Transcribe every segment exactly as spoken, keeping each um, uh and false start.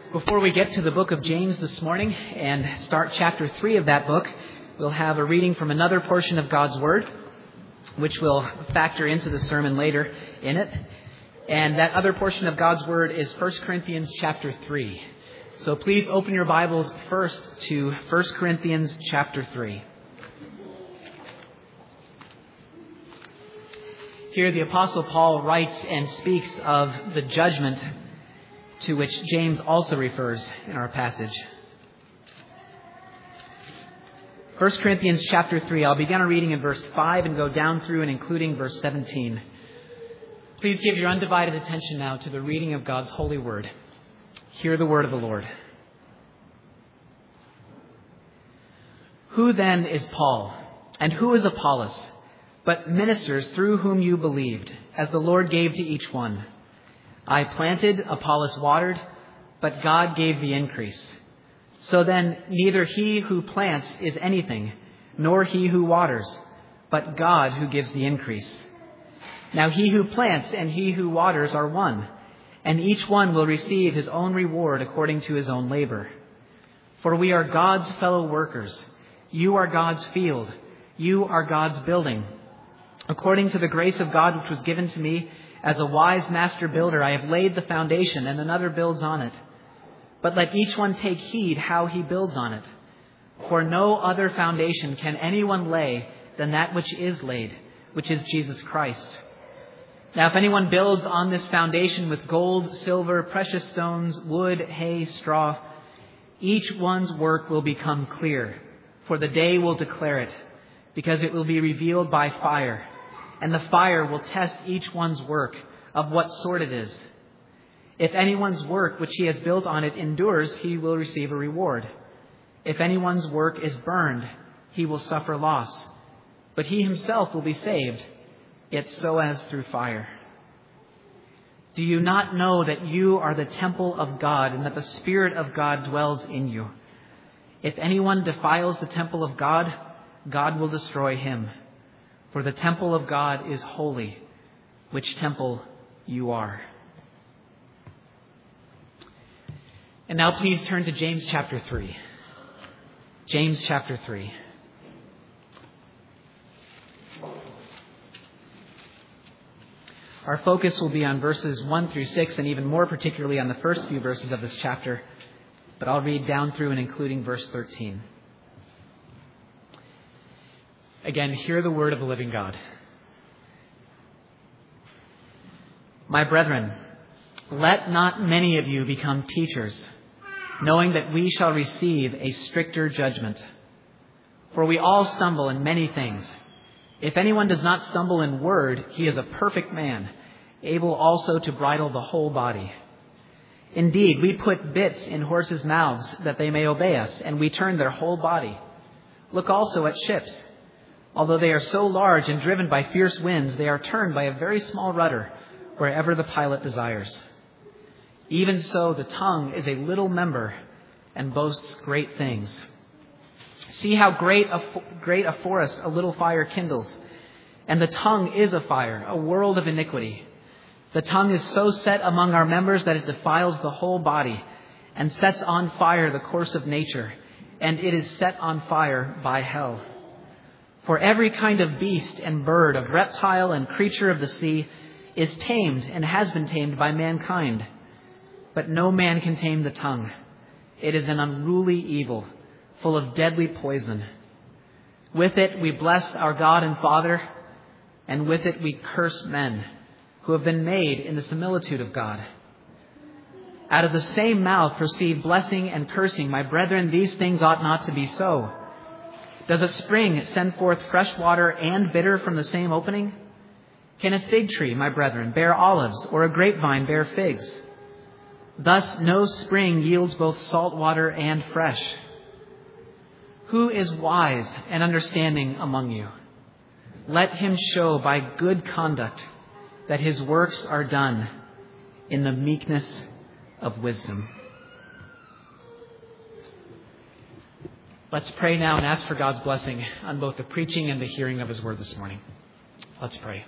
Before we get to the book of James this morning and start chapter three of that book, we'll have a reading from another portion of God's Word, which will factor into the sermon later in it. And that other portion of God's Word is First Corinthians chapter three. So please open your Bibles first to First Corinthians chapter three. Here the Apostle Paul writes and speaks of the judgment to which James also refers in our passage. First Corinthians chapter three. I'll begin our reading in verse five and go down through and including verse seventeen. Please give your undivided attention now to the reading of God's holy word. Hear the word of the Lord. Who then is Paul, and who is Apollos, but ministers through whom you believed, as the Lord gave to each one? I planted, Apollos watered, but God gave the increase. So then, neither he who plants is anything, nor he who waters, but God who gives the increase. Now he who plants and he who waters are one, and each one will receive his own reward according to his own labor. For we are God's fellow workers. You are God's field. You are God's building. According to the grace of God which was given to me, as a wise master builder, I have laid the foundation, and another builds on it. But let each one take heed how he builds on it. For no other foundation can anyone lay than that which is laid, which is Jesus Christ. Now if anyone builds on this foundation with gold, silver, precious stones, wood, hay, straw, each one's work will become clear, for the day will declare it, because it will be revealed by fire. And the fire will test each one's work of what sort it is. If anyone's work which he has built on it endures, he will receive a reward. If anyone's work is burned, he will suffer loss. But he himself will be saved, yet so as through fire. Do you not know that you are the temple of God, and that the Spirit of God dwells in you? If anyone defiles the temple of God, God will destroy him. For the temple of God is holy, which temple you are. And now please turn to James chapter three. James chapter three. Our focus will be on verses one through six, and even more particularly on the first few verses of this chapter. But I'll read down through and including verse thirteen. Again, hear the word of the living God. My brethren, let not many of you become teachers, knowing that we shall receive a stricter judgment. For we all stumble in many things. If anyone does not stumble in word, he is a perfect man, able also to bridle the whole body. Indeed, we put bits in horses' mouths that they may obey us, and we turn their whole body. Look also at ships. Although they are so large and driven by fierce winds, they are turned by a very small rudder wherever the pilot desires. Even so, the tongue is a little member and boasts great things. See how great a, great a forest a little fire kindles. And the tongue is a fire, a world of iniquity. The tongue is so set among our members that it defiles the whole body and sets on fire the course of nature, and it is set on fire by hell. For every kind of beast and bird, of reptile and creature of the sea is tamed and has been tamed by mankind. But no man can tame the tongue. It is an unruly evil, full of deadly poison. With it we bless our God and Father, and with it we curse men who have been made in the similitude of God. Out of the same mouth proceed blessing and cursing. My brethren, these things ought not to be so. Does a spring send forth fresh water and bitter from the same opening? Can a fig tree, my brethren, bear olives, or a grapevine bear figs? Thus no spring yields both salt water and fresh. Who is wise and understanding among you? Let him show by good conduct that his works are done in the meekness of wisdom. Let's pray now and ask for God's blessing on both the preaching and the hearing of his word this morning. Let's pray.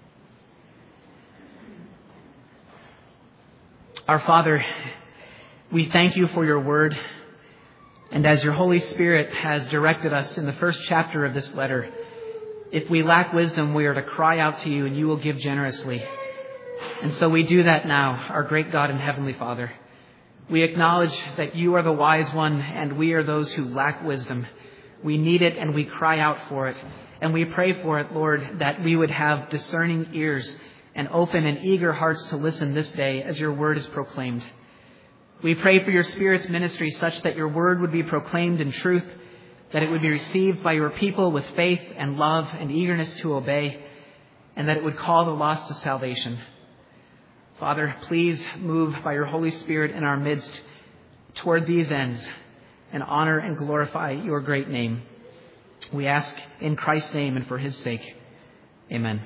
Our Father, We thank you for your word. And as your Holy Spirit has directed us in the first chapter of this letter, if we lack wisdom, we are to cry out to you and you will give generously. And so we do that now, our great God and Heavenly Father. We acknowledge that you are the wise one and we are those who lack wisdom. We need it and we cry out for it. And we pray for it, Lord, that we would have discerning ears and open and eager hearts to listen this day as your word is proclaimed. We pray for your Spirit's ministry such that your word would be proclaimed in truth, that it would be received by your people with faith and love and eagerness to obey, and that it would call the lost to salvation. Father, please move by your Holy Spirit in our midst toward these ends and honor and glorify your great name. We ask in Christ's name and for his sake. Amen.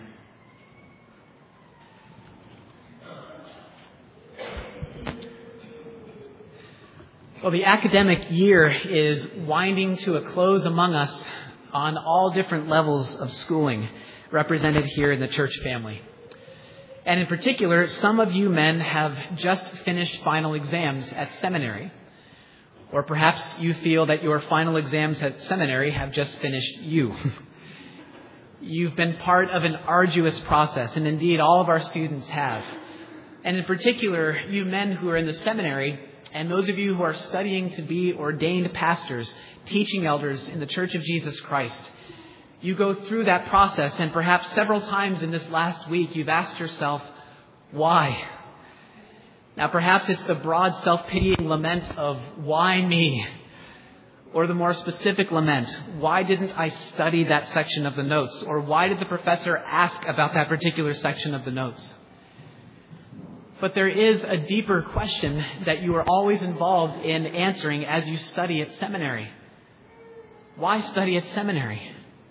Well, the academic year is winding to a close among us on all different levels of schooling represented here in the church family. And in particular, some of you men have just finished final exams at seminary. Or perhaps you feel that your final exams at seminary have just finished you. You've been part of an arduous process, and indeed all of our students have. And in particular, you men who are in the seminary, and those of you who are studying to be ordained pastors, teaching elders in the Church of Jesus Christ, you go through that process, and perhaps several times in this last week you've asked yourself, why? Now perhaps it's the broad self-pitying lament of, why me? Or the more specific lament, why didn't I study that section of the notes? Or why did the professor ask about that particular section of the notes? But there is a deeper question that you are always involved in answering as you study at seminary. Why study at seminary?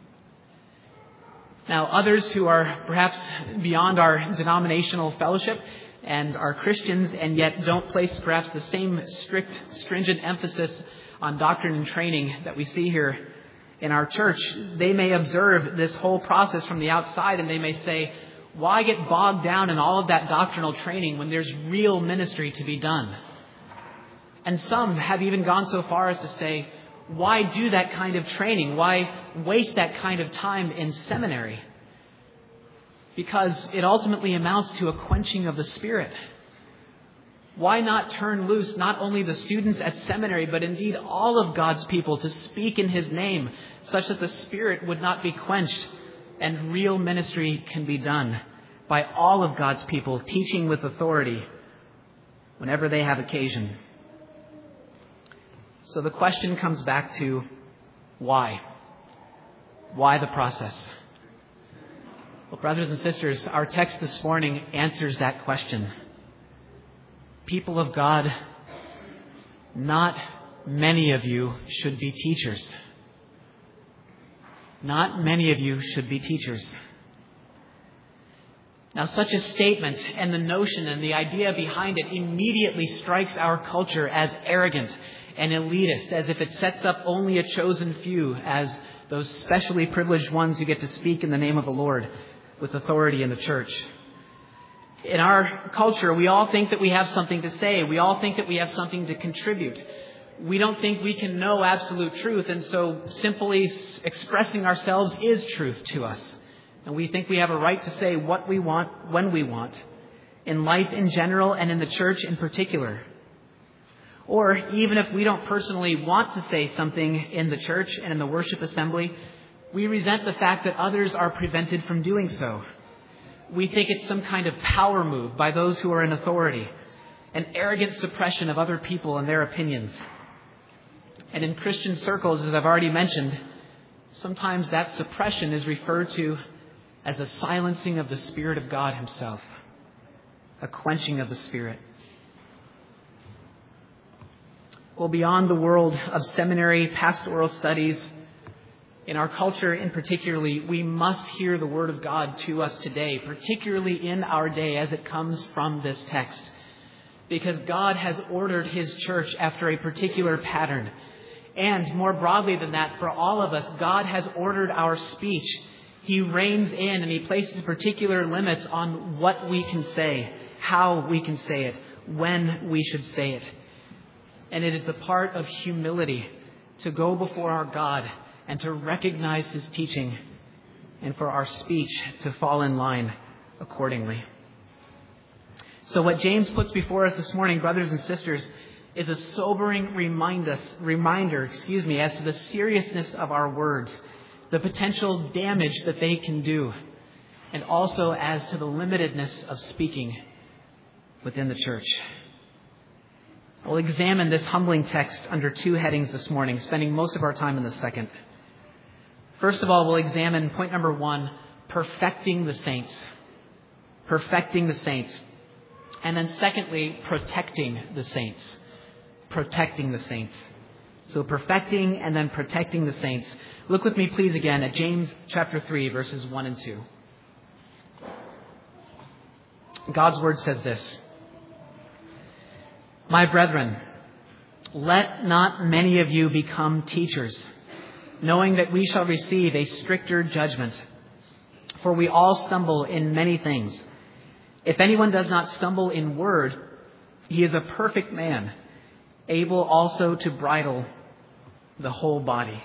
Now, others who are perhaps beyond our denominational fellowship and are Christians and yet don't place perhaps the same strict, stringent emphasis on doctrine and training that we see here in our church, they may observe this whole process from the outside and they may say, why get bogged down in all of that doctrinal training when there's real ministry to be done? And some have even gone so far as to say, why do that kind of training? Why waste that kind of time in seminary? Because it ultimately amounts to a quenching of the Spirit. Why not turn loose not only the students at seminary, but indeed all of God's people to speak in his name, such that the Spirit would not be quenched and real ministry can be done by all of God's people, teaching with authority whenever they have occasion. So the question comes back to why? Why the process? Well, brothers and sisters, our text this morning answers that question. People of God, not many of you should be teachers. Not many of you should be teachers. Now, such a statement and the notion and the idea behind it immediately strikes our culture as arrogant and elitist, as if it sets up only a chosen few as those specially privileged ones who get to speak in the name of the Lord with authority in the church. In our culture, we all think that we have something to say. We all think that we have something to contribute. We don't think we can know absolute truth, and so simply expressing ourselves is truth to us. And we think we have a right to say what we want, when we want, in life in general and in the church in particular. Or even if we don't personally want to say something in the church and in the worship assembly, we resent the fact that others are prevented from doing so. We think it's some kind of power move by those who are in authority, an arrogant suppression of other people and their opinions. And in Christian circles, as I've already mentioned, sometimes that suppression is referred to as a silencing of the Spirit of God himself, a quenching of the Spirit. Well, beyond the world of seminary pastoral studies, in our culture in particularly, we must hear the Word of God to us today, particularly in our day as it comes from this text. Because God has ordered his church after a particular pattern. And more broadly than that, for all of us, God has ordered our speech. He reins in and he places particular limits on what we can say, how we can say it, when we should say it. and it is the part of humility to go before our God and to recognize His teaching, and for our speech to fall in line accordingly. So what James puts before us this morning, brothers and sisters, is a sobering remind us, reminder excuse me, as to the seriousness of our words, the potential damage that they can do, and also as to the limitedness of speaking within the church. We'll examine this humbling text under two headings this morning, spending most of our time in the second. First of all, we'll examine point number one, perfecting the saints. Perfecting the saints. And then secondly, protecting the saints. Protecting the saints. So perfecting and then protecting the saints. Look with me, please, again at James chapter three, verses one and two. God's word says this: My brethren, let not many of you become teachers, knowing that we shall receive a stricter judgment. For we all stumble in many things. If anyone does not stumble in word, he is a perfect man, able also to bridle the whole body.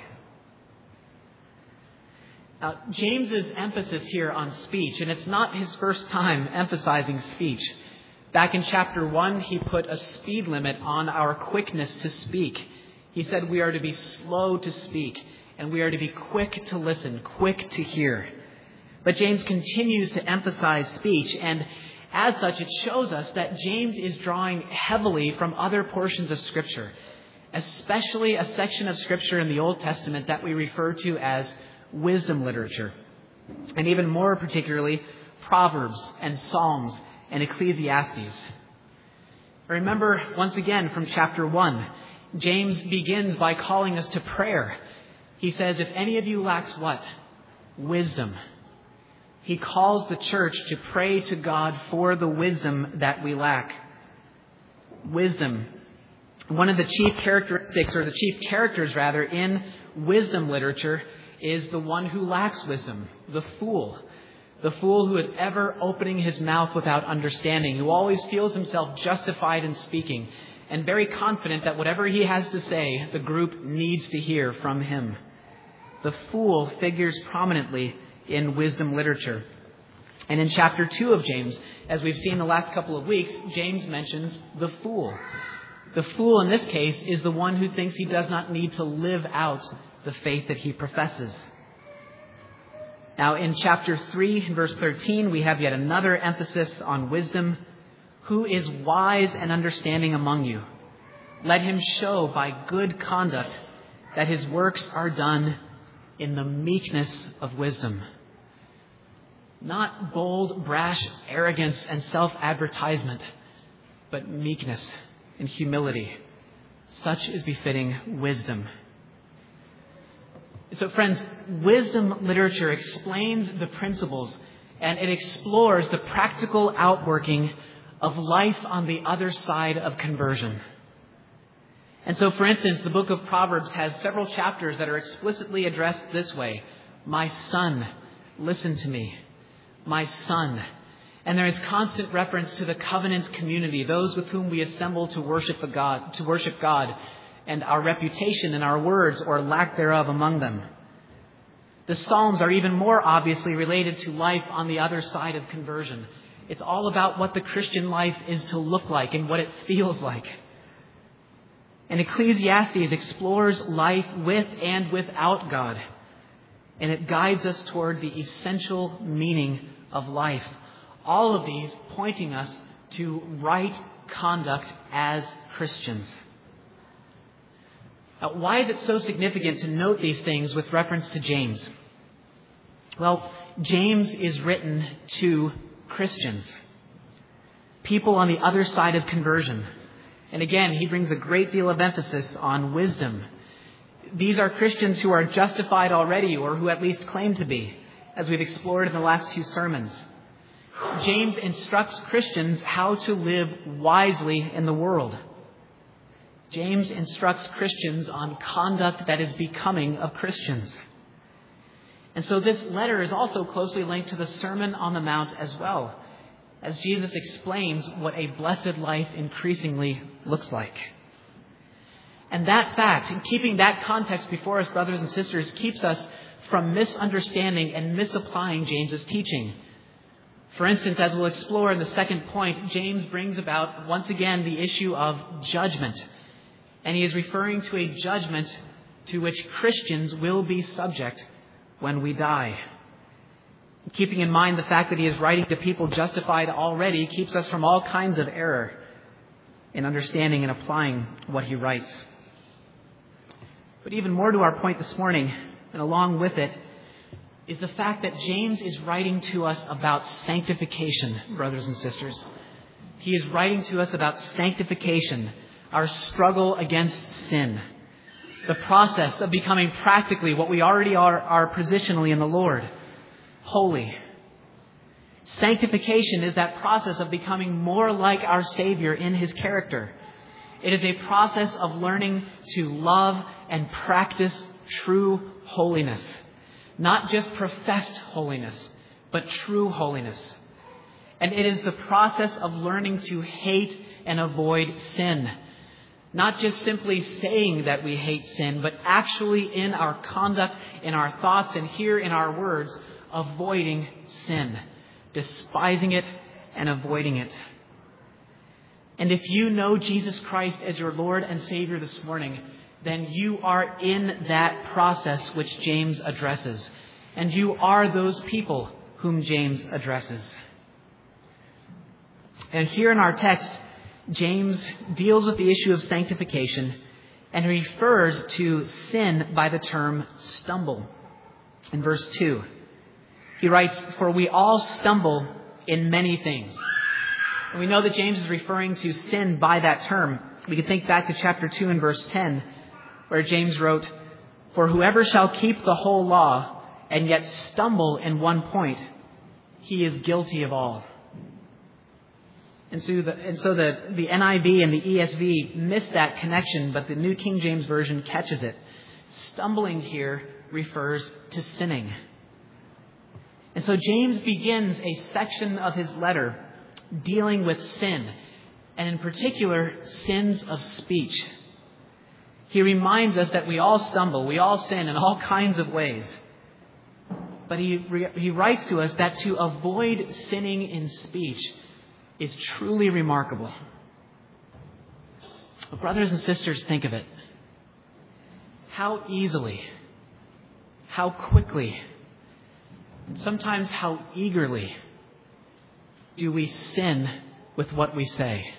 Now, James's emphasis here on speech, and it's not his first time emphasizing speech. Back in chapter one, he put a speed limit on our quickness to speak. He said we are to be slow to speak, and we are to be quick to listen, quick to hear. But James continues to emphasize speech, and as such, it shows us that James is drawing heavily from other portions of Scripture, especially a section of Scripture in the Old Testament that we refer to as wisdom literature, and even more particularly, Proverbs and Psalms and Ecclesiastes. Remember, once again, from chapter one, James begins by calling us to prayer. He says, if any of you lacks what? Wisdom. He calls the church to pray to God for the wisdom that we lack. Wisdom. One of the chief characteristics, or the chief characters rather, in wisdom literature is the one who lacks wisdom, the fool. The fool who is ever opening his mouth without understanding, who always feels himself justified in speaking, and very confident that whatever he has to say, the group needs to hear from him. The fool figures prominently in wisdom literature. And in chapter two of James, as we've seen the last couple of weeks, James mentions the fool. The fool in this case is the one who thinks he does not need to live out the faith that he professes. Now in chapter three, verse thirteen, we have yet another emphasis on wisdom. Who is wise and understanding among you? Let him show by good conduct that his works are done in the meekness of wisdom. Not bold, brash arrogance and self-advertisement, but meekness and humility. Such is befitting wisdom. So friends, wisdom literature explains the principles and it explores the practical outworking of life on the other side of conversion. And so, for instance, the book of Proverbs has several chapters that are explicitly addressed this way. My son, listen to me. My son. And there is constant reference to the covenant community, those with whom we assemble to worship the God, to worship God, and our reputation and our words or lack thereof among them. The Psalms are even more obviously related to life on the other side of conversion. It's all about what the Christian life is to look like and what it feels like. And Ecclesiastes explores life with and without God. And it guides us toward the essential meaning of life. All of these pointing us to right conduct as Christians. Now, why is it so significant to note these things with reference to James? Well, James is written to Christians, people on the other side of conversion. And again, he brings a great deal of emphasis on wisdom. These are Christians who are justified already, or who at least claim to be, as we've explored in the last two sermons. James instructs Christians how to live wisely in the world. James instructs Christians on conduct that is becoming of Christians. And so this letter is also closely linked to the Sermon on the Mount as well, as Jesus explains what a blessed life increasingly looks like. And that fact, and keeping that context before us, brothers and sisters, keeps us from misunderstanding and misapplying James's teaching. For instance, as we'll explore in the second point, James brings about, once again, the issue of judgment. And he is referring to a judgment to which Christians will be subject when we die. Keeping in mind the fact that he is writing to people justified already keeps us from all kinds of error in understanding and applying what he writes. But even more to our point this morning, and along with it, is the fact that James is writing to us about sanctification, brothers and sisters. He is writing to us about sanctification, our struggle against sin, the process of becoming practically what we already are, are positionally in the Lord, holy. Sanctification is that process of becoming more like our Savior in His character. It is a process of learning to love and practice true holiness. Not just professed holiness, but true holiness. And it is the process of learning to hate and avoid sin. Not just simply saying that we hate sin, but actually in our conduct, in our thoughts, and here in our words, avoiding sin, despising it and avoiding it. And if you know Jesus Christ as your Lord and Savior this morning, then you are in that process which James addresses. And you are those people whom James addresses. And here in our text, James deals with the issue of sanctification and refers to sin by the term stumble. In verse two, he writes, "For we all stumble in many things." And we know that James is referring to sin by that term. We can think back to chapter two and verse ten, where James wrote, "For whoever shall keep the whole law and yet stumble in one point, he is guilty of all." And so the, and so the, the N I V and the E S V miss that connection, but the New King James Version catches it. Stumbling here refers to sinning. And so James begins a section of his letter dealing with sin, and in particular, sins of speech. He reminds us that we all stumble, we all sin in all kinds of ways. But he, he writes to us that to avoid sinning in speech is truly remarkable. But brothers and sisters, think of it. How easily, how quickly, and sometimes how eagerly do we sin with what we say?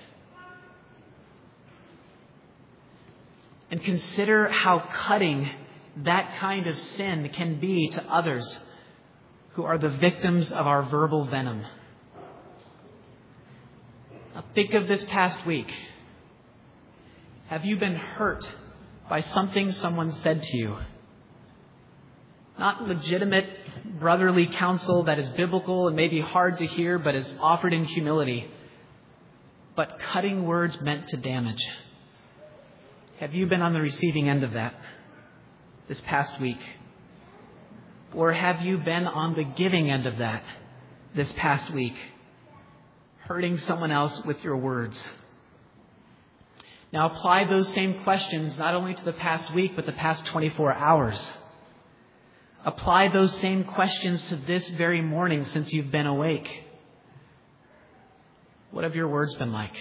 And consider how cutting that kind of sin can be to others who are the victims of our verbal venom. Now think of this past week. Have you been hurt by something someone said to you? Not legitimate brotherly counsel that is biblical and maybe hard to hear, but is offered in humility, but cutting words meant to damage. Have you been on the receiving end of that this past week? Or have you been on the giving end of that this past week, hurting someone else with your words? Now apply those same questions not only to the past week, but the past twenty-four hours. Apply those same questions to this very morning since you've been awake. What have your words been like?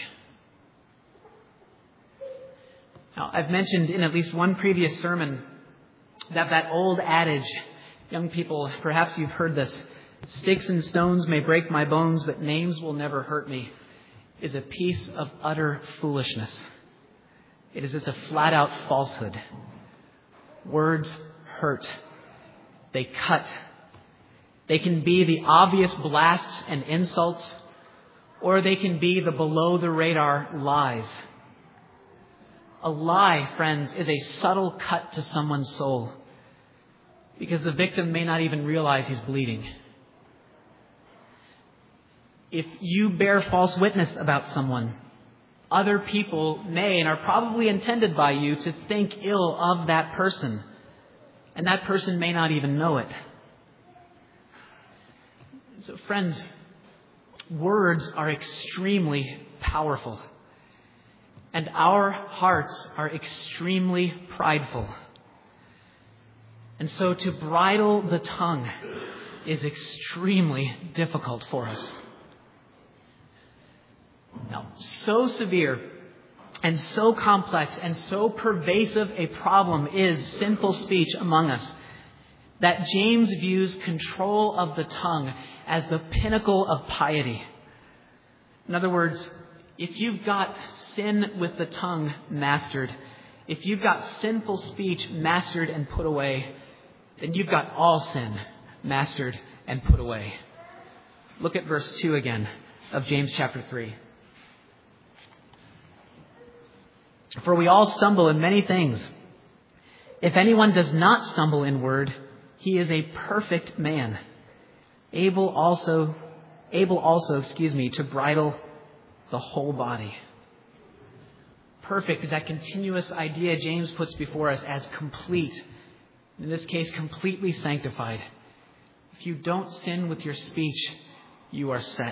Now, I've mentioned in at least one previous sermon that that old adage, young people, perhaps you've heard this, "Sticks and stones may break my bones, but names will never hurt me," is a piece of utter foolishness. It is just a flat-out falsehood. Words hurt. They cut. They can be the obvious blasts and insults, or they can be the below-the-radar lies. A lie, friends, is a subtle cut to someone's soul because the victim may not even realize he's bleeding. If you bear false witness about someone, other people may and are probably intended by you to think ill of that person, and that person may not even know it. So, friends, words are extremely powerful. And our hearts are extremely prideful. And so to bridle the tongue is extremely difficult for us. Now, so severe and so complex and so pervasive a problem is sinful speech among us that James views control of the tongue as the pinnacle of piety. In other words, if you've got sin with the tongue mastered, if you've got sinful speech mastered and put away, then you've got all sin mastered and put away. Look at verse two again of James chapter three. For we all stumble in many things. If anyone does not stumble in word, he is a perfect man, able also, able also, excuse me, to bridle the whole body. Perfect is that continuous idea James puts before us as complete. In this case, completely sanctified. If you don't sin with your speech, you are set.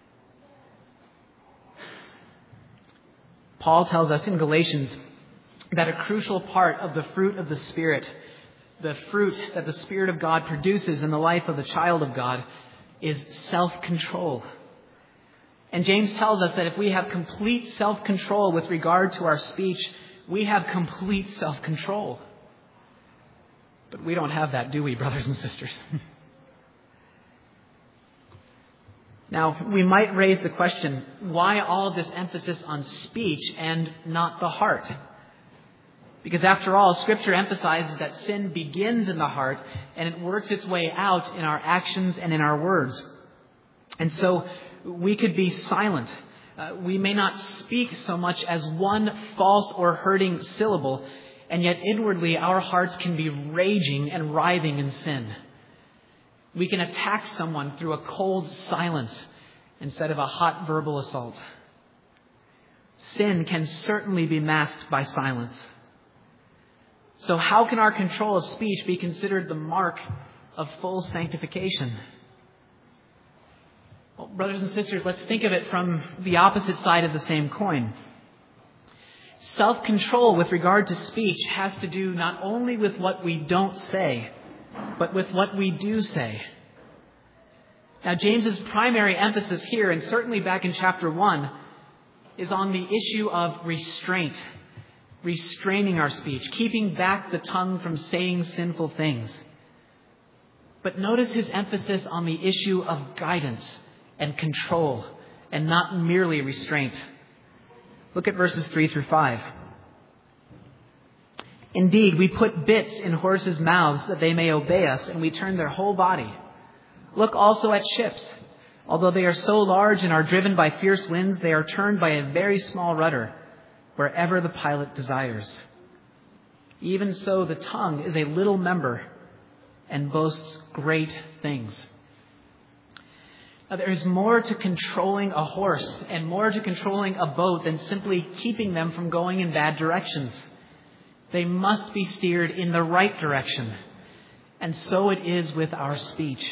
Paul tells us in Galatians that a crucial part of the fruit of the Spirit, the fruit that the Spirit of God produces in the life of the child of God, is self-control. And James tells us that if we have complete self-control with regard to our speech, we have complete self-control. But we don't have that, do we, brothers and sisters? Now, we might raise the question, why all this emphasis on speech and not the heart? Because after all, Scripture emphasizes that sin begins in the heart and it works its way out in our actions and in our words. And so we could be silent. Uh, we may not speak so much as one false or hurting syllable, and yet inwardly our hearts can be raging and writhing in sin. We can attack someone through a cold silence instead of a hot verbal assault. Sin can certainly be masked by silence. So how can our control of speech be considered the mark of full sanctification? Well, brothers and sisters, let's think of it from the opposite side of the same coin. Self-control with regard to speech has to do not only with what we don't say, but with what we do say. Now, James's primary emphasis here, and certainly back in chapter one, is on the issue of restraint, restraining our speech, keeping back the tongue from saying sinful things. But notice his emphasis on the issue of guidance and control, and not merely restraint. Look at verses three through five. Indeed, we put bits in horses' mouths that they may obey us, and we turn their whole body. Look also at ships. Although they are so large and are driven by fierce winds, they are turned by a very small rudder, wherever the pilot desires. Even so, the tongue is a little member and boasts great things. Now, there is more to controlling a horse and more to controlling a boat than simply keeping them from going in bad directions. They must be steered in the right direction. And so it is with our speech.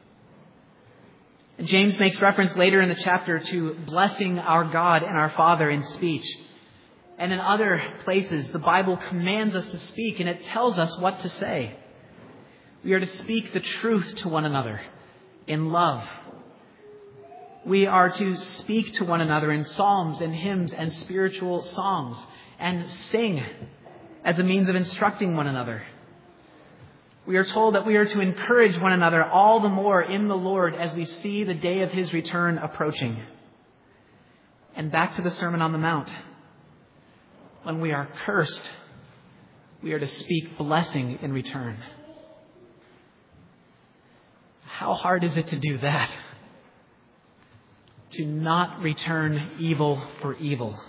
And James makes reference later in the chapter to blessing our God and our Father in speech. And in other places, the Bible commands us to speak, and it tells us what to say. We are to speak the truth to one another in love. We are to speak to one another in psalms and hymns and spiritual songs, and sing as a means of instructing one another. We are told that we are to encourage one another all the more in the Lord as we see the day of his return approaching. And back to the Sermon on the Mount. When we are cursed, we are to speak blessing in return. How hard is it to do that? To not return evil for evil.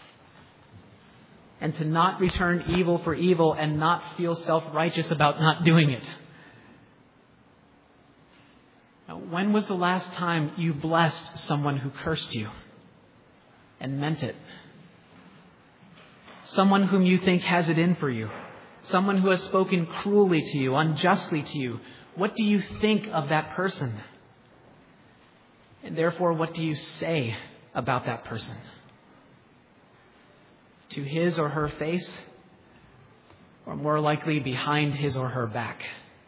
And to not return evil for evil and not feel self-righteous about not doing it. Now, when was the last time you blessed someone who cursed you and meant it? Someone whom you think has it in for you. Someone who has spoken cruelly to you, unjustly to you. What do you think of that person? And therefore, what do you say about that person? to his or her face, or more likely behind his or her back?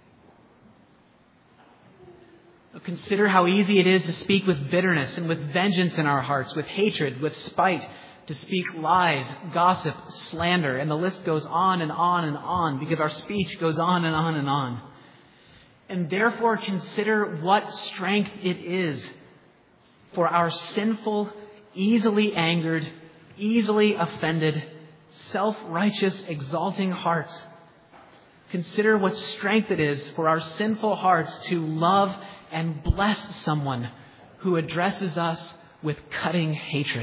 Consider how easy it is to speak with bitterness and with vengeance in our hearts, with hatred, with spite, to speak lies, gossip, slander, and the list goes on and on and on because our speech goes on and on and on. And therefore consider what strength it is for our sinful, easily angered, easily offended, self-righteous, exalting hearts. Consider what strength it is for our sinful hearts to love and bless someone who addresses us with cutting hatred.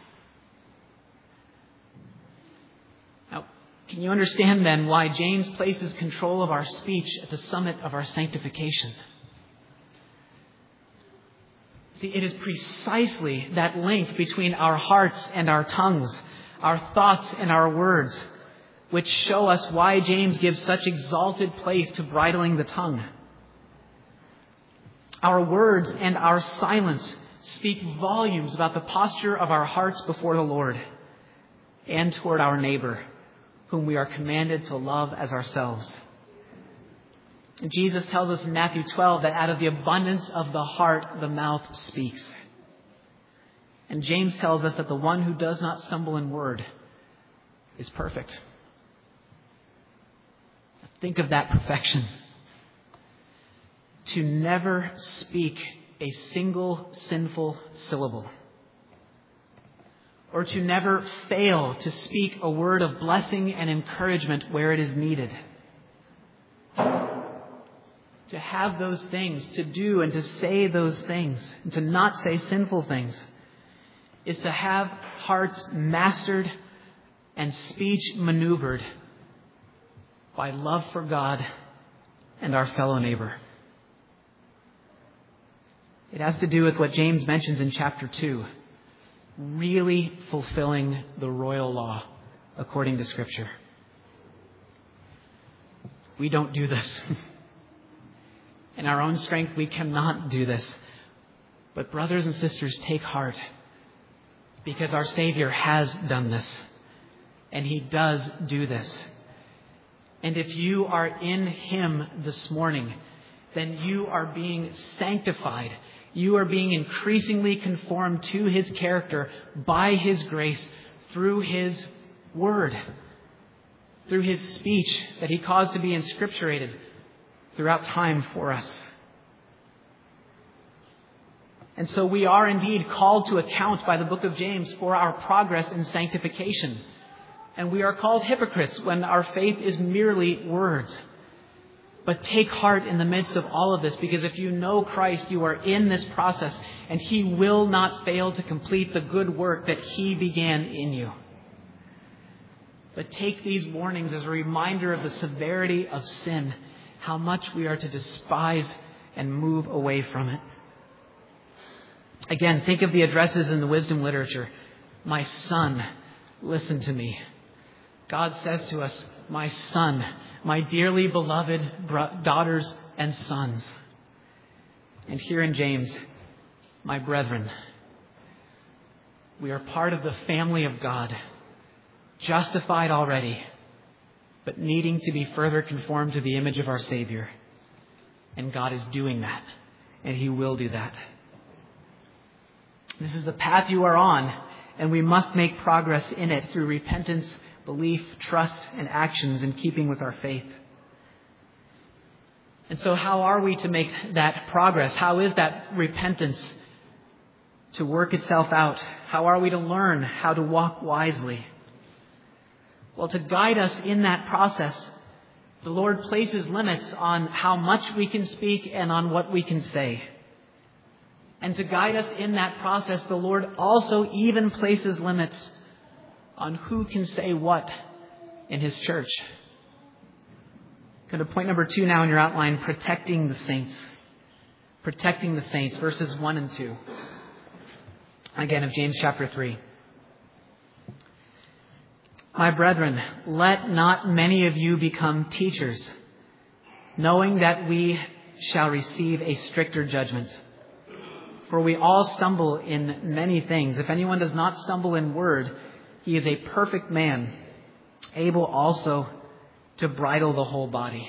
Now, can you understand then why James places control of our speech at the summit of our sanctification? See, it is precisely that link between our hearts and our tongues, our thoughts and our words, which show us why James gives such exalted place to bridling the tongue. Our words and our silence speak volumes about the posture of our hearts before the Lord and toward our neighbor, whom we are commanded to love as ourselves. And Jesus tells us in Matthew twelve that out of the abundance of the heart, the mouth speaks. And James tells us that the one who does not stumble in word is perfect. Think of that perfection. To never speak a single sinful syllable. Or to never fail to speak a word of blessing and encouragement where it is needed. To have those things, to do and to say those things, and to not say sinful things, is to have hearts mastered and speech maneuvered by love for God and our fellow neighbor. It has to do with what James mentions in chapter two, really fulfilling the royal law according to Scripture. We don't do this. In our own strength, we cannot do this. But brothers and sisters, take heart, because our Savior has done this, and He does do this. And if you are in Him this morning, then you are being sanctified. You are being increasingly conformed to His character by His grace through His Word, through His speech that He caused to be inscripturated throughout time for us. And so we are indeed called to account by the book of James for our progress in sanctification. And we are called hypocrites when our faith is merely words. But take heart in the midst of all of this, because if you know Christ, you are in this process, and He will not fail to complete the good work that He began in you. But take these warnings as a reminder of the severity of sin, how much we are to despise and move away from it. Again, think of the addresses in the wisdom literature. My son, listen to me. God says to us, my son, my dearly beloved daughters and sons. And here in James, my brethren, we are part of the family of God, justified already, but needing to be further conformed to the image of our Savior. And God is doing that, and He will do that. This is the path you are on, and we must make progress in it through repentance, belief, trust, and actions in keeping with our faith. And so how are we to make that progress? How is that repentance to work itself out? How are we to learn how to walk wisely? Well, to guide us in that process, the Lord places limits on how much we can speak and on what we can say. And to guide us in that process, the Lord also even places limits on who can say what in His church. Go to point number two now in your outline, protecting the saints. Protecting the saints, verses one and two. Again, of James chapter three. My brethren, let not many of you become teachers, knowing that we shall receive a stricter judgment. For we all stumble in many things. If anyone does not stumble in word, He is a perfect man, able also to bridle the whole body.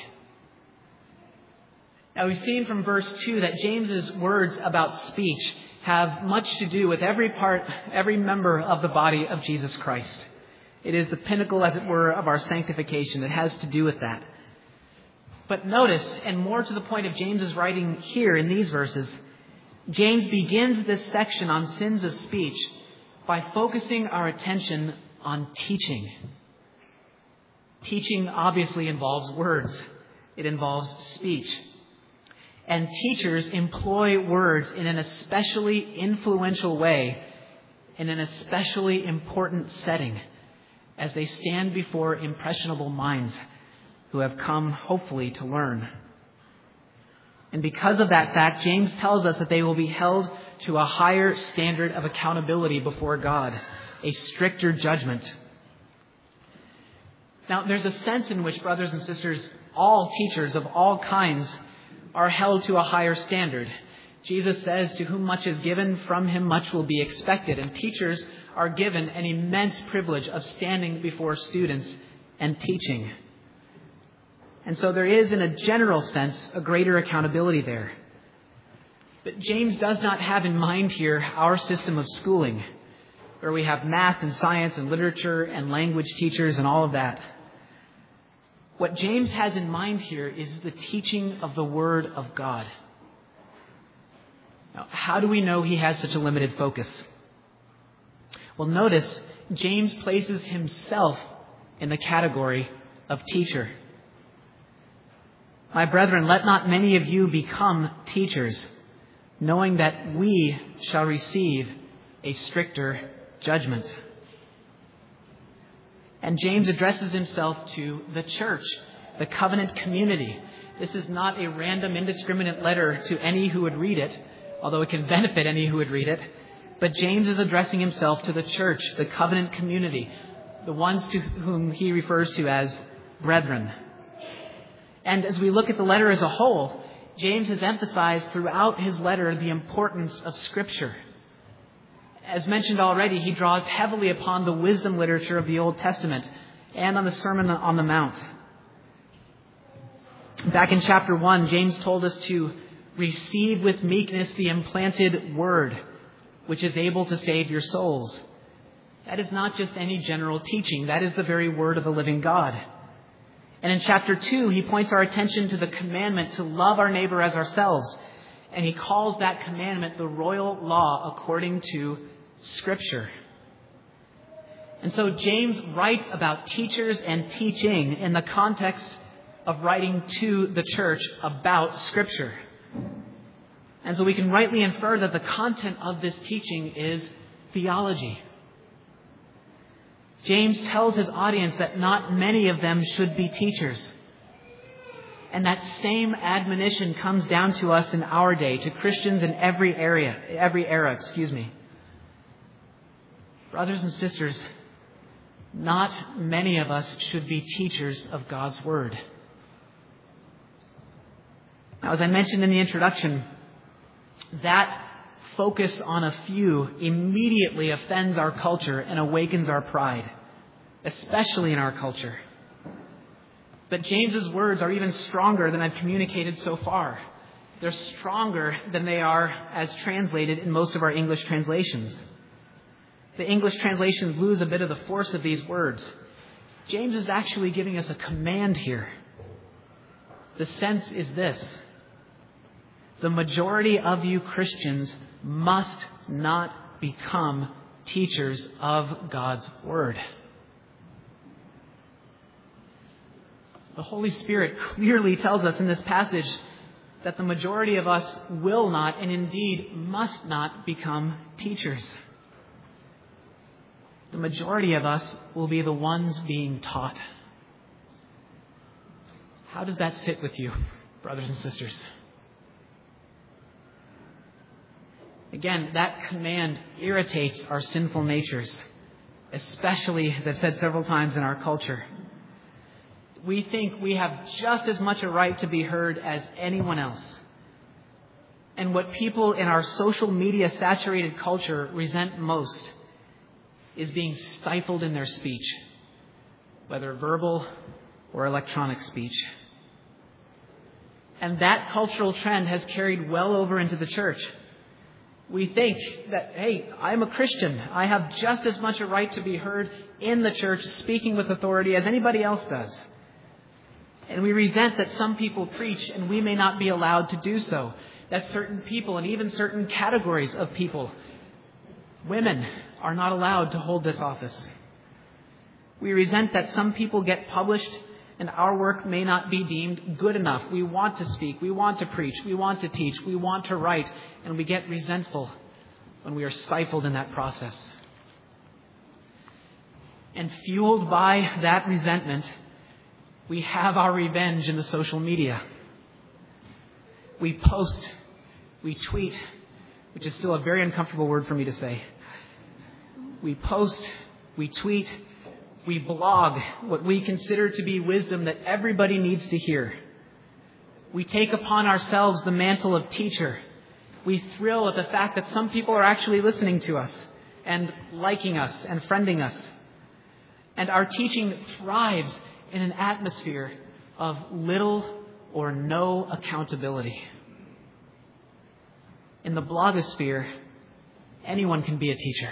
Now we've seen from verse two that James's words about speech have much to do with every part, every member of the body of Jesus Christ. It is the pinnacle, as it were, of our sanctification. It has to do with that. But notice, and more to the point of James's writing here in these verses, James begins this section on sins of speech by focusing our attention on teaching. Teaching obviously involves words. It involves speech. And teachers employ words in an especially influential way, in an especially important setting, as they stand before impressionable minds who have come, hopefully, to learn. And because of that fact, James tells us that they will be held to a higher standard of accountability before God, a stricter judgment. Now, there's a sense in which, brothers and sisters, all teachers of all kinds are held to a higher standard. Jesus says, to whom much is given, from him much will be expected. And teachers are given an immense privilege of standing before students and teaching. And so there is, in a general sense, a greater accountability there. But James does not have in mind here our system of schooling, where we have math and science and literature and language teachers and all of that. What James has in mind here is the teaching of the Word of God. Now, how do we know he has such a limited focus? Well, notice James places himself in the category of teacher. My brethren, let not many of you become teachers, knowing that we shall receive a stricter judgment. And James addresses himself to the church, the covenant community. This is not a random, indiscriminate letter to any who would read it, although it can benefit any who would read it. But James is addressing himself to the church, the covenant community, the ones to whom he refers to as brethren. And as we look at the letter as a whole, James has emphasized throughout his letter the importance of Scripture. As mentioned already, he draws heavily upon the wisdom literature of the Old Testament and on the Sermon on the Mount. Back in chapter one, James told us to receive with meekness the implanted word, which is able to save your souls. That is not just any general teaching. That is the very word of the living God. And in chapter two, he points our attention to the commandment to love our neighbor as ourselves. And he calls that commandment the royal law according to Scripture. And so James writes about teachers and teaching in the context of writing to the church about Scripture. And so we can rightly infer that the content of this teaching is theology. James tells his audience that not many of them should be teachers. And that same admonition comes down to us in our day, to Christians in every area, every era, excuse me. Brothers and sisters, not many of us should be teachers of God's Word. Now, as I mentioned in the introduction, that focus on a few immediately offends our culture and awakens our pride, especially in our culture. But James's words are even stronger than I've communicated so far. They're stronger than they are as translated in most of our English translations. The English translations lose a bit of the force of these words. James is actually giving us a command here. The sense is this: the majority of you Christians must not become teachers of God's Word. The Holy Spirit clearly tells us in this passage that the majority of us will not, and indeed must not, become teachers. The majority of us will be the ones being taught. How does that sit with you, brothers and sisters? Again, that command irritates our sinful natures, especially, as I've said several times, in our culture. We think we have just as much a right to be heard as anyone else. And what people in our social media saturated culture resent most is being stifled in their speech, whether verbal or electronic speech. And that cultural trend has carried well over into the church. We think that, hey, I'm a Christian. I have just as much a right to be heard in the church, speaking with authority, as anybody else does. And we resent that some people preach and we may not be allowed to do so. That certain people and even certain categories of people, women, are not allowed to hold this office. We resent that some people get published and our work may not be deemed good enough. We want to speak, we want to preach, we want to teach, we want to write, and we get resentful when we are stifled in that process. And fueled by that resentment, we have our revenge in the social media. We post, we tweet, which is still a very uncomfortable word for me to say. We post, we tweet, we blog what we consider to be wisdom that everybody needs to hear. We take upon ourselves the mantle of teacher. We thrill at the fact that some people are actually listening to us and liking us and friending us. And our teaching thrives in an atmosphere of little or no accountability. In the blogosphere, anyone can be a teacher.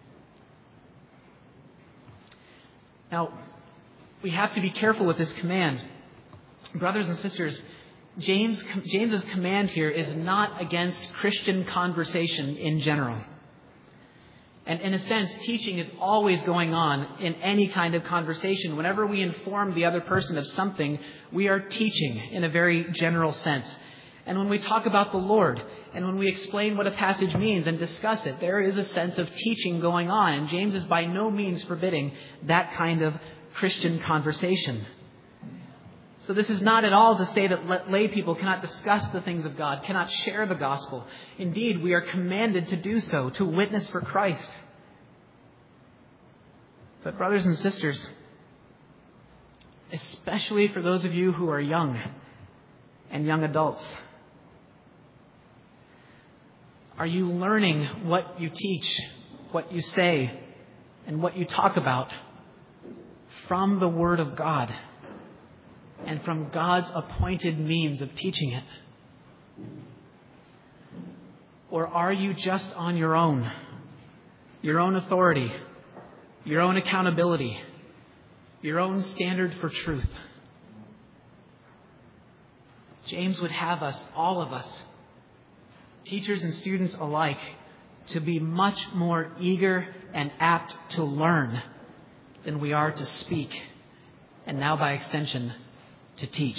Now, we have to be careful with this command. Brothers and sisters, James, James's command here is not against Christian conversation in general. And in a sense, teaching is always going on in any kind of conversation. Whenever we inform the other person of something, we are teaching in a very general sense. And when we talk about the Lord, and when we explain what a passage means and discuss it, there is a sense of teaching going on. And James is by no means forbidding that kind of Christian conversation. So this is not at all to say that lay people cannot discuss the things of God, cannot share the gospel. Indeed, we are commanded to do so, to witness for Christ. But brothers and sisters, especially for those of you who are young and young adults, are you learning what you teach, what you say, and what you talk about from the Word of God and from God's appointed means of teaching it? Or are you just on your own, your own authority, your own accountability, your own standard for truth? James would have us, all of us, teachers and students alike, to be much more eager and apt to learn than we are to speak, and now by extension, to teach.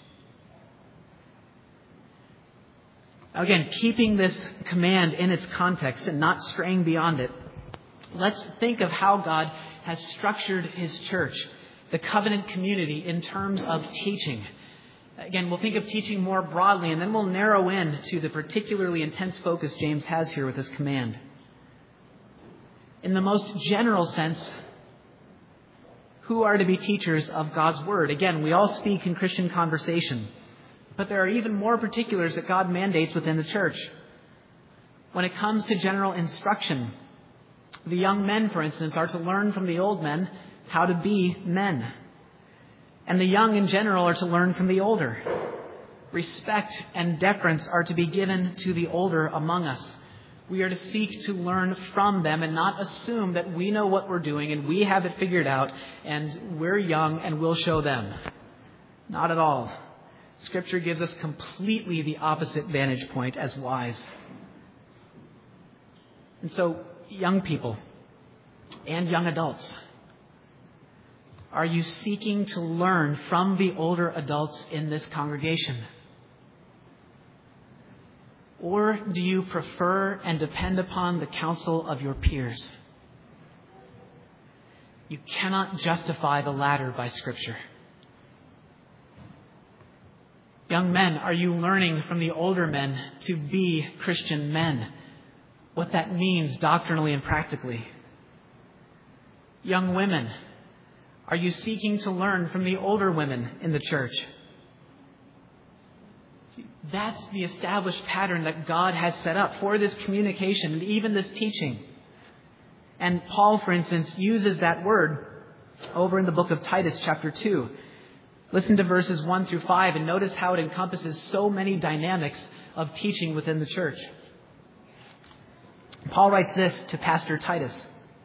Again, keeping this command in its context and not straying beyond it, let's think of how God has structured His church, the covenant community, in terms of teaching. Again, we'll think of teaching more broadly, and then we'll narrow in to the particularly intense focus James has here with this command. In the most general sense, who are to be teachers of God's Word? Again, we all speak in Christian conversation, but there are even more particulars that God mandates within the church. When it comes to general instruction, the young men, for instance, are to learn from the old men how to be men. And the young in general are to learn from the older. Respect and deference are to be given to the older among us. We are to seek to learn from them and not assume that we know what we're doing and we have it figured out and we're young and we'll show them. Not at all. Scripture gives us completely the opposite vantage point as wise. And so, young people and young adults, are you seeking to learn from the older adults in this congregation? Or do you prefer and depend upon the counsel of your peers? You cannot justify the latter by Scripture. Young men, are you learning from the older men to be Christian men? What that means doctrinally and practically. Young women, are you seeking to learn from the older women in the church? That's the established pattern that God has set up for this communication and even this teaching. And Paul, for instance, uses that word over in the book of Titus, chapter two. Listen to verses one through five and notice how it encompasses so many dynamics of teaching within the church. Paul writes this to Pastor Titus.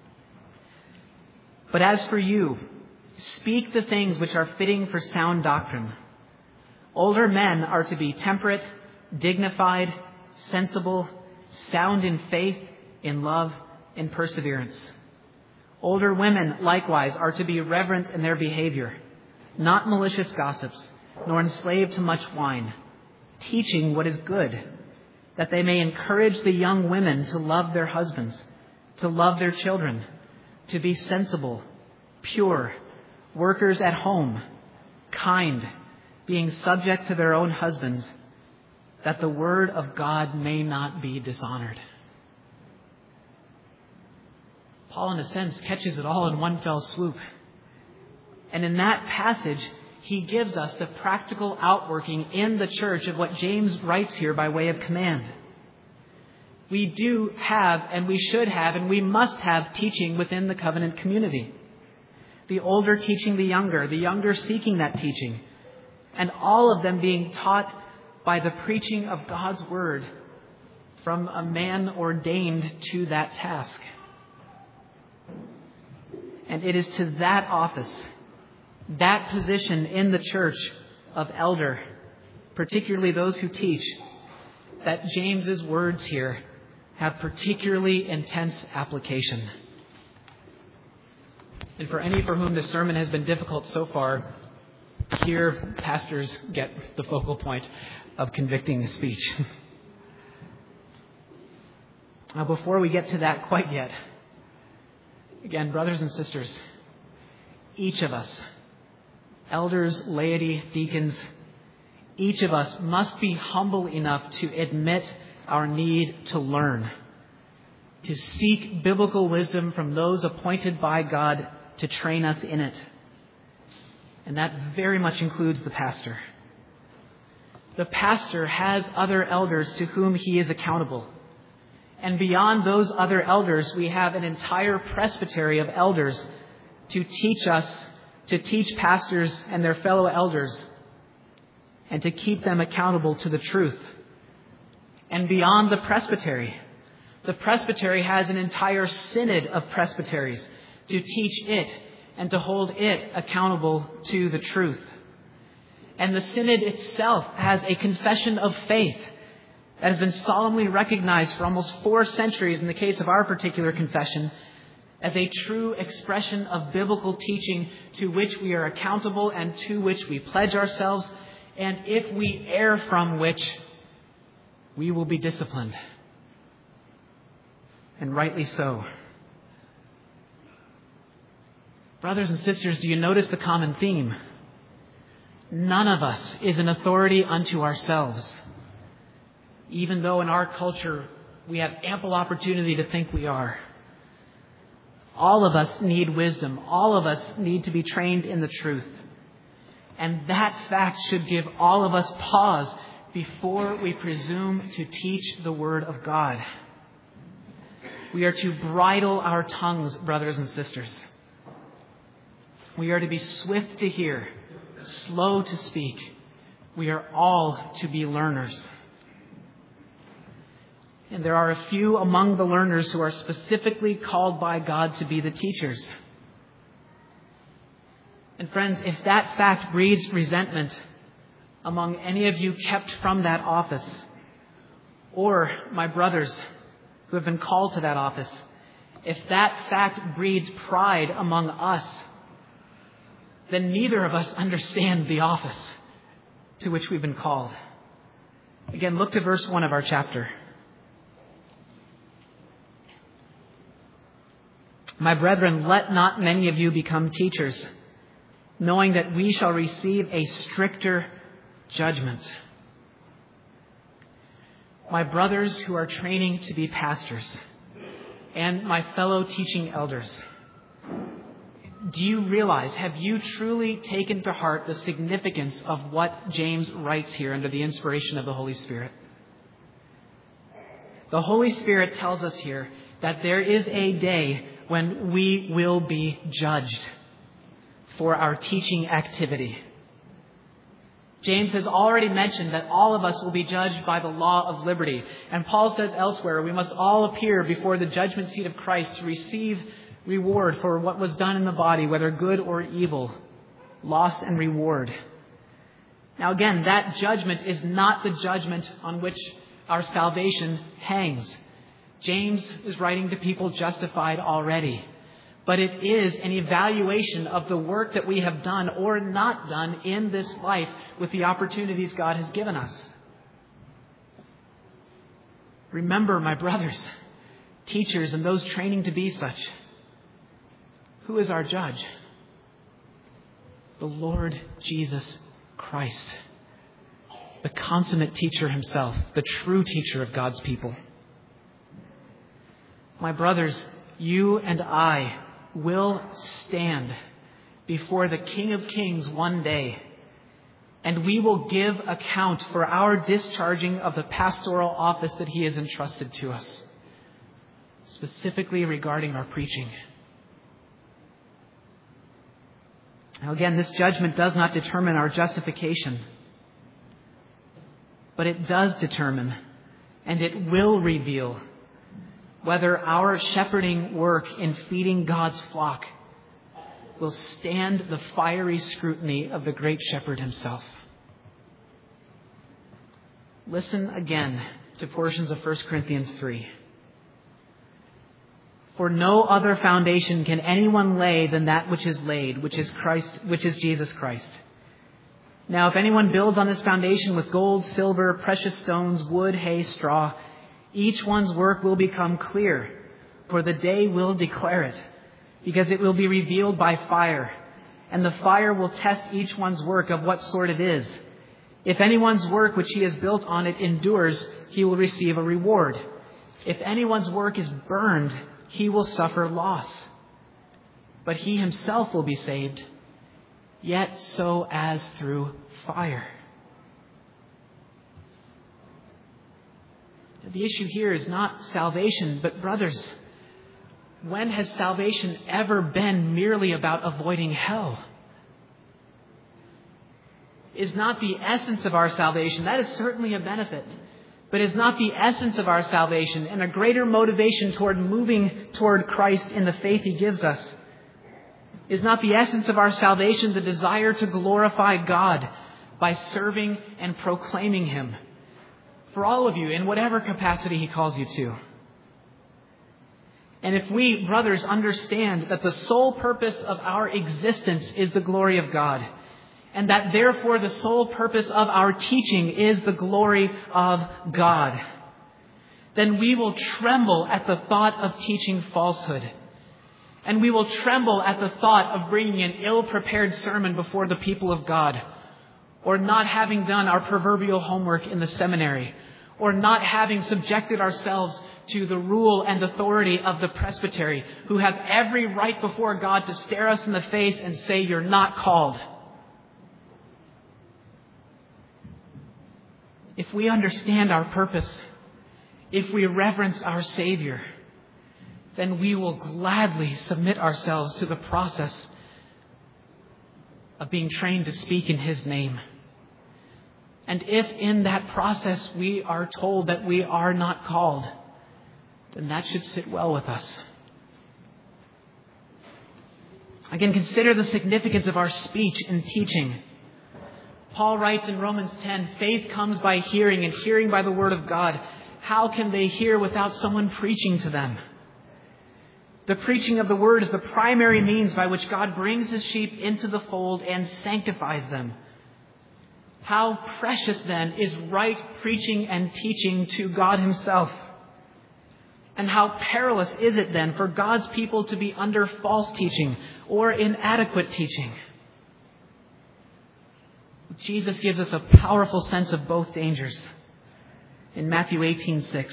But as for you, speak the things which are fitting for sound doctrine. Older men are to be temperate, dignified, sensible, sound in faith, in love, in perseverance. Older women likewise are to be reverent in their behavior, not malicious gossips, nor enslaved to much wine, teaching what is good, that they may encourage the young women to love their husbands, to love their children, to be sensible, pure, workers at home, kind, being subject to their own husbands, that the word of God may not be dishonored. Paul, in a sense, catches it all in one fell swoop. And in that passage, he gives us the practical outworking in the church of what James writes here by way of command. We do have, and we should have, and we must have teaching within the covenant community. The older teaching the younger, the younger seeking that teaching, and all of them being taught by the preaching of God's word from a man ordained to that task. And it is to that office, that position in the church of elder, particularly those who teach, that James's words here have particularly intense application. And for any for whom the sermon has been difficult so far, here pastors get the focal point of convicting speech. Now, before we get to that quite yet, again, brothers and sisters, each of us, elders, laity, deacons, each of us must be humble enough to admit our need to learn, to seek biblical wisdom from those appointed by God to train us in it. And that very much includes the pastor. The pastor has other elders to whom he is accountable. And beyond those other elders, we have an entire presbytery of elders to teach us, to teach pastors and their fellow elders, and to keep them accountable to the truth. And beyond the presbytery, the presbytery has an entire synod of presbyteries to teach it and to hold it accountable to the truth. And the synod itself has a confession of faith that has been solemnly recognized for almost four centuries in the case of our particular confession as a true expression of biblical teaching to which we are accountable and to which we pledge ourselves, and if we err from which, we will be disciplined. And rightly so. Brothers and sisters, do you notice the common theme? None of us is an authority unto ourselves, even though in our culture we have ample opportunity to think we are. All of us need wisdom. All of us need to be trained in the truth. And that fact should give all of us pause before we presume to teach the Word of God. We are to bridle our tongues, brothers and sisters. We are to be swift to hear, slow to speak. We are all to be learners. And there are a few among the learners who are specifically called by God to be the teachers. And friends, if that fact breeds resentment among any of you kept from that office, or my brothers who have been called to that office, if that fact breeds pride among us, then neither of us understand the office to which we've been called. Again, look to verse one of our chapter. My brethren, let not many of you become teachers, knowing that we shall receive a stricter judgment. My brothers who are training to be pastors, and my fellow teaching elders, do you realize, have you truly taken to heart the significance of what James writes here under the inspiration of the Holy Spirit? The Holy Spirit tells us here that there is a day when we will be judged for our teaching activity. James has already mentioned that all of us will be judged by the law of liberty. And Paul says elsewhere, we must all appear before the judgment seat of Christ to receive reward for what was done in the body, whether good or evil, loss and reward. Now again, that judgment is not the judgment on which our salvation hangs. James is writing to people justified already. But it is an evaluation of the work that we have done or not done in this life with the opportunities God has given us. Remember, my brothers, teachers, and those training to be such, who is our judge? The Lord Jesus Christ, the consummate teacher himself, the true teacher of God's people. My brothers, you and I will stand before the King of Kings one day, and we will give account for our discharging of the pastoral office that he has entrusted to us, specifically regarding our preaching. Now again, this judgment does not determine our justification, but it does determine, and it will reveal, whether our shepherding work in feeding God's flock will stand the fiery scrutiny of the great shepherd himself. Listen again to portions of First Corinthians three. For no other foundation can anyone lay than that which is laid, which is Christ, which is Jesus Christ. Now, if anyone builds on this foundation with gold, silver, precious stones, wood, hay, straw, each one's work will become clear, for the day will declare it, because it will be revealed by fire, and the fire will test each one's work of what sort it is. If anyone's work which he has built on it endures, he will receive a reward. If anyone's work is burned, he will suffer loss. But he himself will be saved, yet so as through fire. The issue here is not salvation, but brothers, when has salvation ever been merely about avoiding hell? Is not the essence of our salvation, that is certainly a benefit, but is not the essence of our salvation and a greater motivation toward moving toward Christ in the faith he gives us? Is not the essence of our salvation the desire to glorify God by serving and proclaiming him? For all of you, in whatever capacity he calls you to. And if we, brothers, understand that the sole purpose of our existence is the glory of God, and that therefore the sole purpose of our teaching is the glory of God, then we will tremble at the thought of teaching falsehood. And we will tremble at the thought of bringing an ill-prepared sermon before the people of God, or not having done our proverbial homework in the seminary, or not having subjected ourselves to the rule and authority of the presbytery, who have every right before God to stare us in the face and say, "You're not called." If we understand our purpose, if we reverence our Savior, then we will gladly submit ourselves to the process of being trained to speak in his name. And if in that process we are told that we are not called, then that should sit well with us. Again, consider the significance of our speech and teaching. Paul writes in Romans ten, faith comes by hearing, and hearing by the word of God. How can they hear without someone preaching to them? The preaching of the word is the primary means by which God brings his sheep into the fold and sanctifies them. How precious then is right preaching and teaching to God himself. And how perilous is it then for God's people to be under false teaching or inadequate teaching? Jesus gives us a powerful sense of both dangers in Matthew eighteen six.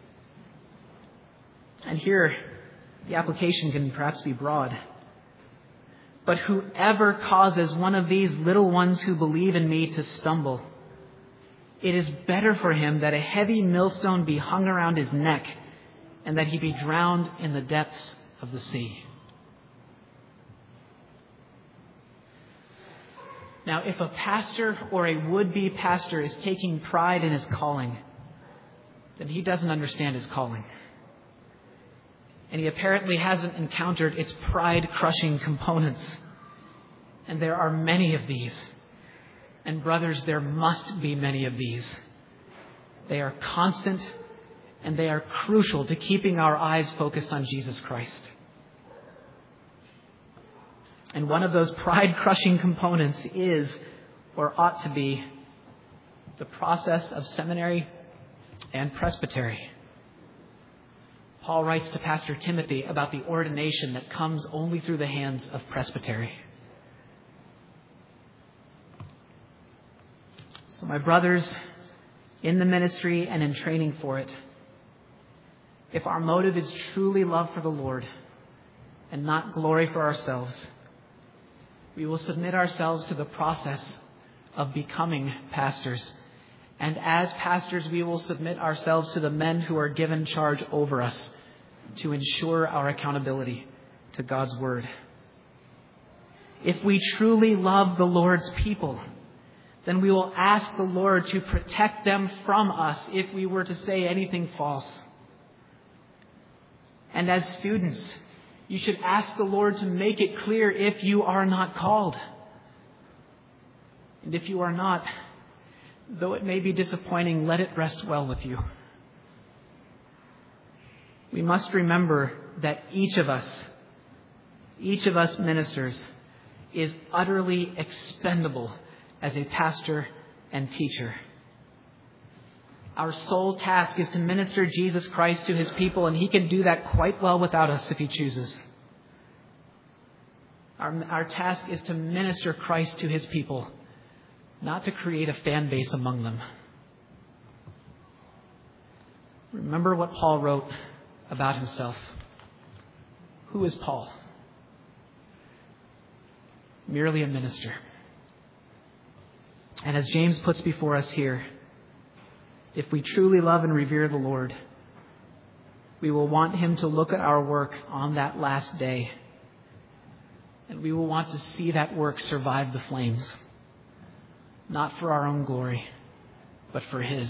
And here, the application can perhaps be broad. But whoever causes one of these little ones who believe in me to stumble, it is better for him that a heavy millstone be hung around his neck and that he be drowned in the depths of the sea. Now, if a pastor or a would-be pastor is taking pride in his calling, then he doesn't understand his calling. And he apparently hasn't encountered its pride-crushing components. And there are many of these. And brothers, there must be many of these. They are constant, and they are crucial to keeping our eyes focused on Jesus Christ. And one of those pride-crushing components is, or ought to be, the process of seminary and presbytery. Paul writes to Pastor Timothy about the ordination that comes only through the hands of presbytery. So my brothers, in the ministry and in training for it, if our motive is truly love for the Lord and not glory for ourselves, we will submit ourselves to the process of becoming pastors. And as pastors, we will submit ourselves to the men who are given charge over us to ensure our accountability to God's word. If we truly love the Lord's people, then we will ask the Lord to protect them from us if we were to say anything false. And as students, you should ask the Lord to make it clear if you are not called. And if you are not, though it may be disappointing, let it rest well with you. We must remember that each of us, each of us ministers, is utterly expendable as a pastor and teacher. Our sole task is to minister Jesus Christ to his people, and he can do that quite well without us if he chooses. Our, our task is to minister Christ to his people, not to create a fan base among them. Remember what Paul wrote about himself. Who is Paul? Merely a minister. And as James puts before us here, if we truly love and revere the Lord, we will want him to look at our work on that last day, and we will want to see that work survive the flames, not for our own glory, but for his.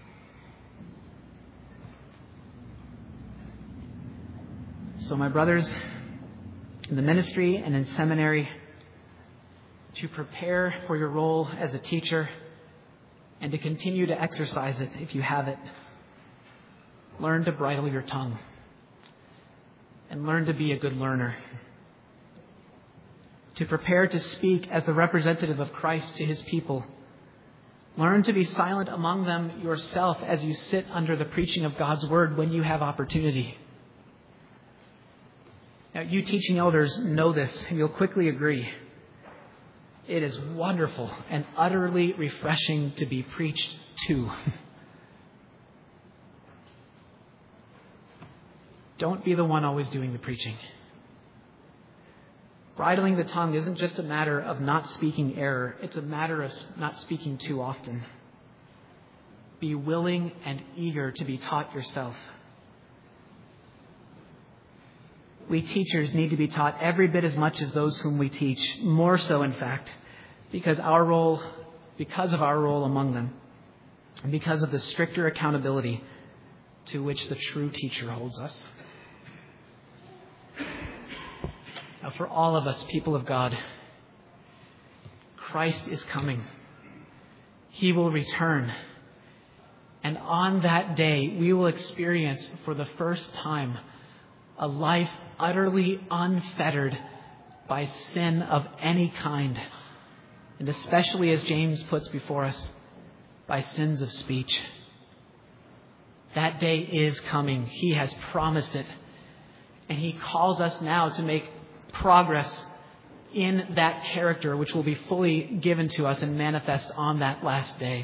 So, my brothers, in the ministry and in seminary, to prepare for your role as a teacher and to continue to exercise it if you have it, learn to bridle your tongue and learn to be a good learner. To prepare to speak as the representative of Christ to his people, learn to be silent among them yourself as you sit under the preaching of God's word when you have opportunity. Now, you teaching elders know this, and you'll quickly agree. It is wonderful and utterly refreshing to be preached to. Don't be the one always doing the preaching. Bridling the tongue isn't just a matter of not speaking error. It's a matter of not speaking too often. Be willing and eager to be taught yourself. We teachers need to be taught every bit as much as those whom we teach, more so in fact, because our role, because of our role among them, and because of the stricter accountability to which the true teacher holds us. Now, for all of us, people of God, Christ is coming. He will return. And on that day, we will experience for the first time a life utterly unfettered by sin of any kind, and especially, as James puts before us, by sins of speech. That day is coming. He has promised it, and he calls us now to make progress in that character which will be fully given to us and manifest on that last day.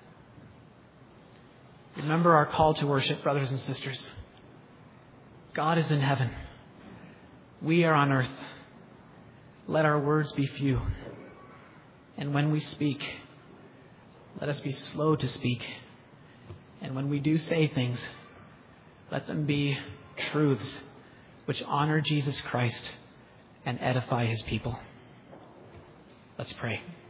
Remember our call to worship, brothers and sisters. God is in heaven. We are on earth. Let our words be few. And when we speak, let us be slow to speak. And when we do say things, let them be truths which honor Jesus Christ and edify his people. Let's pray.